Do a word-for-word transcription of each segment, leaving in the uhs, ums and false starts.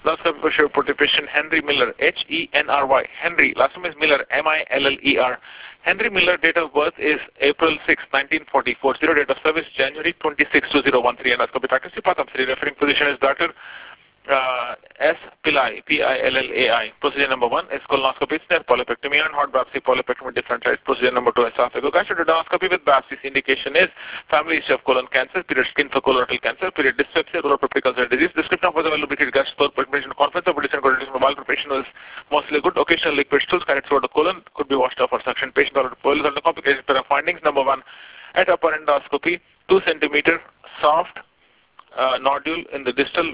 endoscopy for reported patient Henry Miller, H E N R Y. Henry, last name is Miller, M I L L E R. Henry Miller, date of birth is April sixth, nineteen forty-four. Zero date of service, January twenty-sixth, two thousand thirteen. Endoscopy practice department. Referring physician is Doctor Uh, S. Pillai, P I L L A I. Procedure number one is colonoscopy, snare polypectomy, and hot biopsy polypectomy different size. Procedure number two is esophagogastroduodenoscopy with biopsy. Indication is family history of colon cancer, period skin for colorectal cancer, period dyspepsia, rural peptic ulcer disease. Description of whether lubricated gastro preparation conference of condition coordination mobile preparation is mostly good. Occasional liquid stools carried through the colon could be washed off or suction. Patient or boils under complications. Pair of findings. Number one, at upper endoscopy, two centimeter soft uh, nodule in the distal.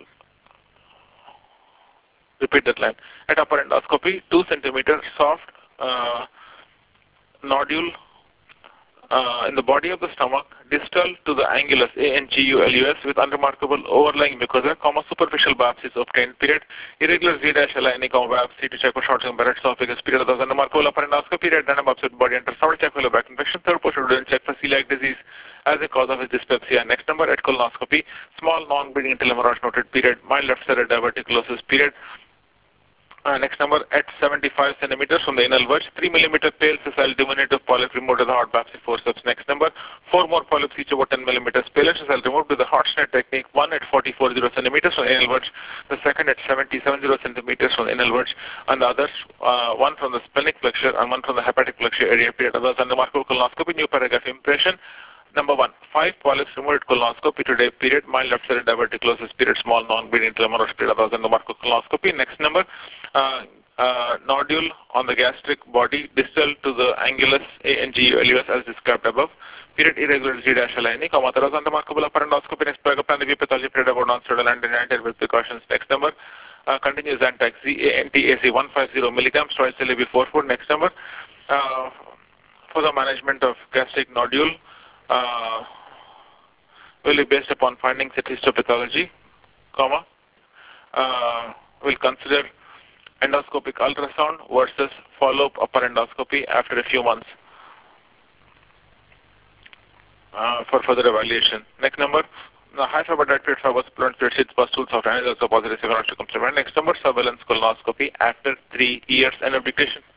Repeat that line. At upper endoscopy, two centimeter soft uh, nodule uh, in the body of the stomach, distal to the angulus, A N G U L U S, with unremarkable overlying mucosa, comma, superficial biopsies obtained, period. Irregular Z-aligning, comma, biopsy to check for short term barrett esophagus, period. Other than unremarkable upper endoscopy, period. Random biopsy of body ultrasound, check for low back infection. Third portion, check for celiac disease as a cause of his dyspepsia. Next number, at colonoscopy, small non-bleeding intraluminal noted, period. Mild left-sided diverticulosis, period. Uh, next number, at seventy-five centimeters from the anal verge, three millimeter pale sessile diminutive polyp removed with the hot biopsy forceps. Next number, four more polyps each about ten millimeters pale sessile removed with the hot snare technique, one at forty-four centimeters from the anal verge, the second at seventy-seven centimeters from the anal verge, and the others, uh, one from the splenic flexure and one from the hepatic flexure area, period. Others unremarkable colonoscopy, new paragraph impression. Number one, five polyps removed colonoscopy today, period. Mild left-sided diverticulosis, period. Small non-bleeding intramural, period. Others unremarkable colonoscopy. Next number, uh, uh, nodule on the gastric body, distal to the angulus, A N G U L U S, as described above. Period. Irregular Z-aligning, comma. Others unremarkable upper endoscopy. Next paragraph, plan review pathology, period. About non-steroidal and with precautions. Next number, uh, continuous Zantac, Z A N T A C one hundred fifty milligrams, twice daily before food. Next number, uh, for the management of gastric nodule, Uh, will be based upon findings at histopathology, comma, uh, will consider endoscopic ultrasound versus follow-up upper endoscopy after a few months uh, for further evaluation. Next number, the high fiber diet period fibers, blunt period sheets, pustules of analysis of positive to complement. Next number, surveillance colonoscopy after three years and application.